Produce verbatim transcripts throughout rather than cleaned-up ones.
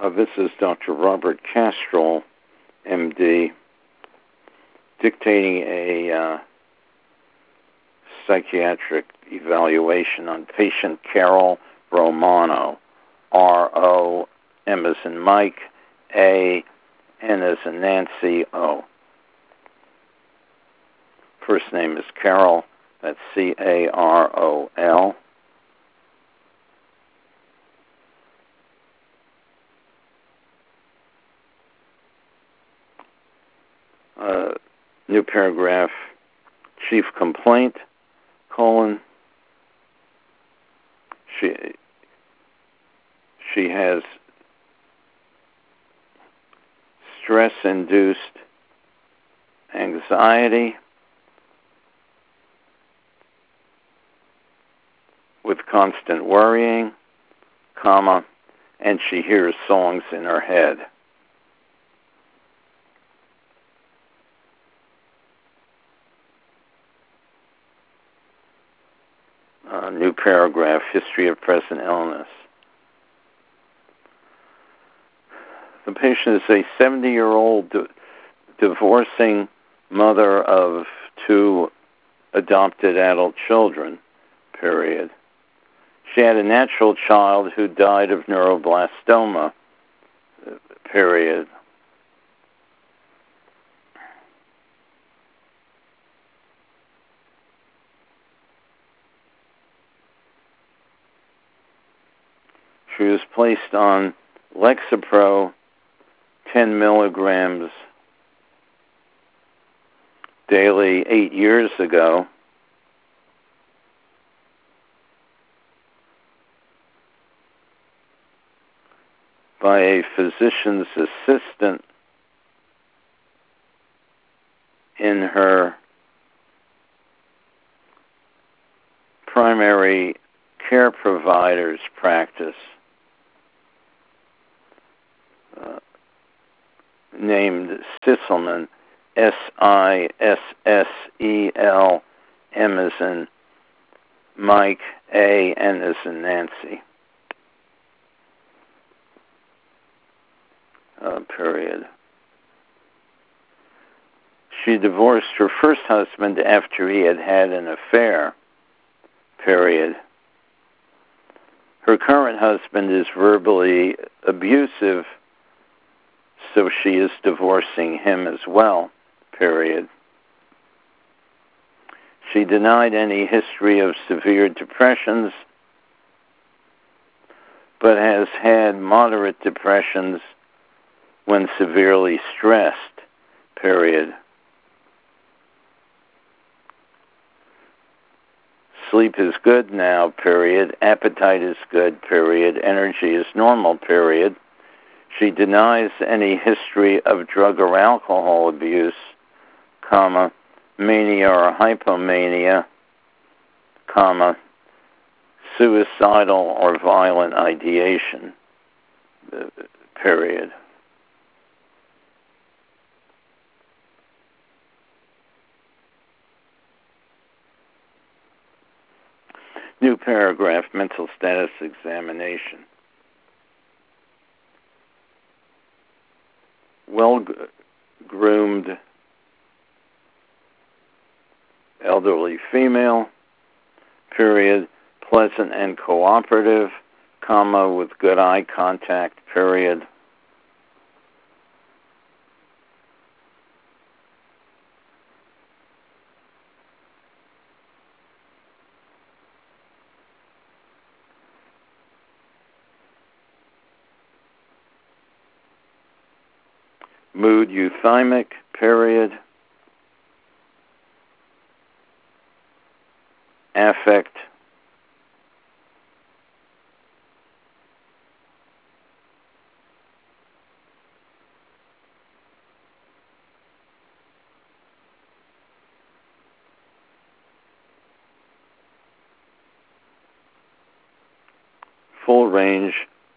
Uh, this is Doctor Robert Castrol, M D, dictating a uh, psychiatric evaluation on patient Carol Romano, R O, M as in Mike, A, N as in Nancy, O. First name is Carol, that's C A R O L. Uh, new paragraph, chief complaint, colon, she, she has stress-induced anxiety with constant worrying, comma, and she hears songs in her head. Uh, new paragraph, history of present illness. The patient is a seventy-year-old di- divorcing mother of two adopted adult children, period. She had a natural child who died of neuroblastoma, period. She was placed on Lexapro, ten milligrams daily eight years ago. By a physician's assistant in her primary care provider's practice, uh, named Sisselman, S I S S E L, M as in Mike, A, N as in Nancy. Uh, period. She divorced her first husband after he had had an affair, period. Her current husband is verbally abusive, so she is divorcing him as well, period. She denied any history of severe depressions, but has had moderate depressions when severely stressed, period. Sleep is good now, period. Appetite is good, period. Energy is normal, period. She denies any history of drug or alcohol abuse, comma, mania or hypomania, comma, suicidal or violent ideation, period. New paragraph, mental status examination. Well-groomed elderly female, period, pleasant and cooperative, comma, with good eye contact, period. Mood euthymic, period. Affect, full range,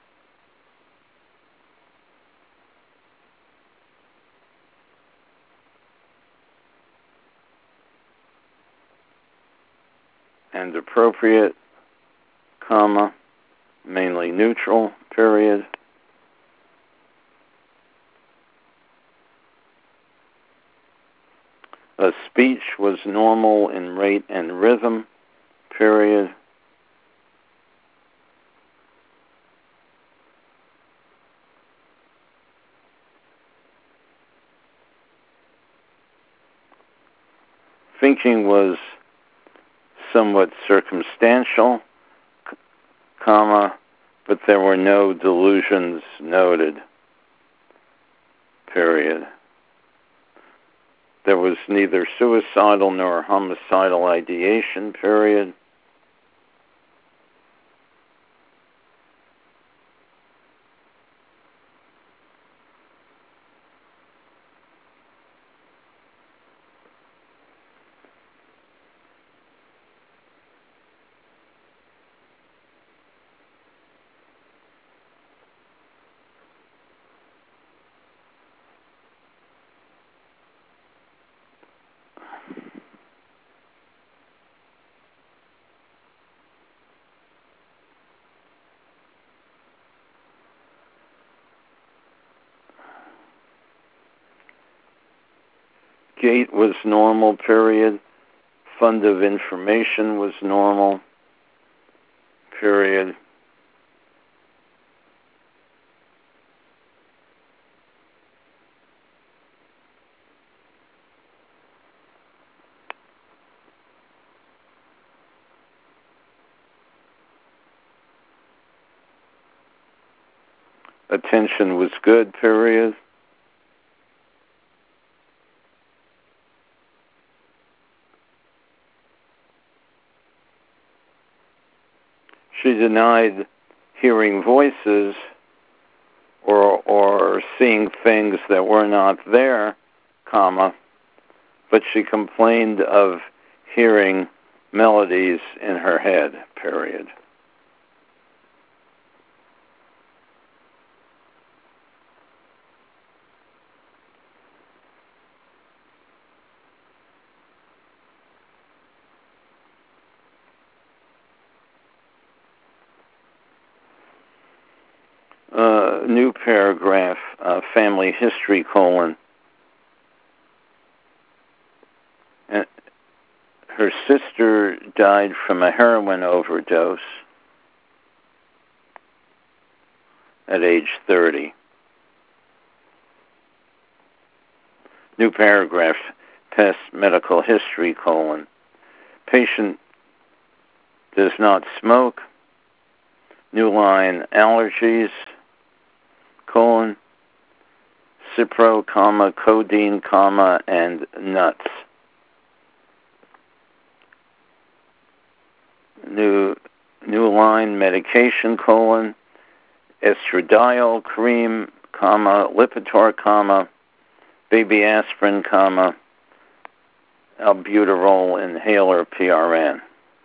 and appropriate, comma, mainly neutral, period. Uh, speech was normal in rate and rhythm, period. Thinking was somewhat circumstantial, comma, but there were no delusions noted, period. There was neither suicidal nor homicidal ideation, period. Gait was normal, period. Fund of information was normal, period. Attention was good, period. She denied hearing voices or or seeing things that were not there, comma, but she complained of hearing melodies in her head, period. Uh, new paragraph, uh, family history, colon. And her sister died from a heroin overdose at age thirty. New paragraph, past medical history, colon. Patient does not smoke. New line, allergies, colon. Cipro, comma, codeine, comma, and nuts. New new line, medication, colon. Estradiol cream, comma, Lipitor, comma, baby aspirin, comma, albuterol inhaler, P R N.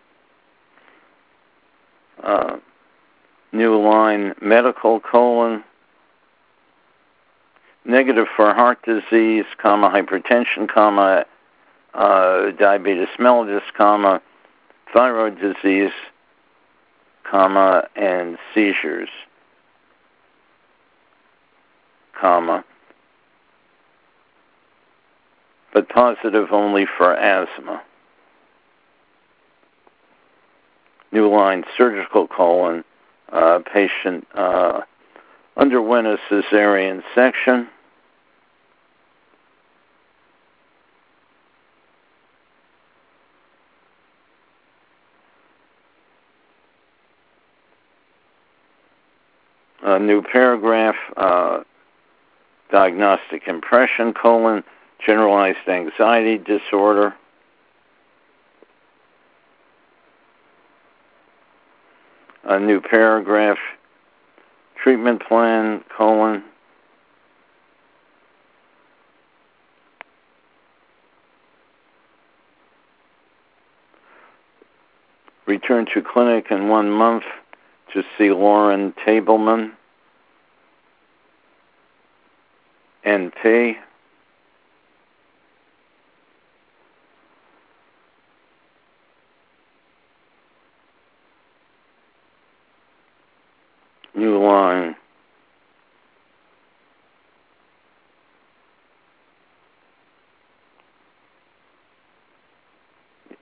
Uh, new line, medical, colon, negative for heart disease, comma, hypertension, comma, uh, diabetes mellitus, comma, thyroid disease, comma, and seizures, comma, but positive only for asthma. New line, surgical, colon, uh, patient uh, underwent a cesarean section. A new paragraph, uh, diagnostic impression, colon, generalized anxiety disorder. A new paragraph, treatment plan, colon, return to clinic in one month to see Lauren Tableman, N P. New line.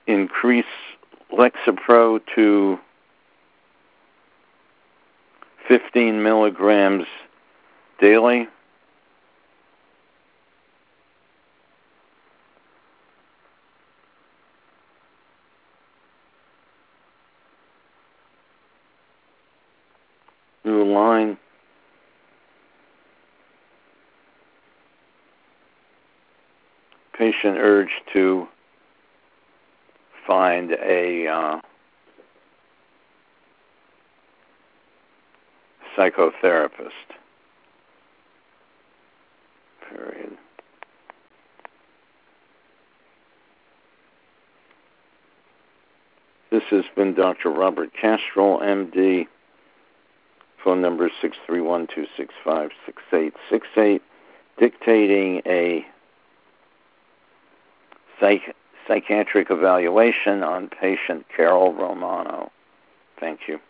increase Lexapro to fifteen milligrams daily. New line. Patient urged to find a uh, psychotherapist. Period. This has been Doctor Robert Castrol, M D. Phone number six three one, two six five, six eight six eight. Dictating a psych- psychiatric evaluation on patient Carol Romano. Thank you.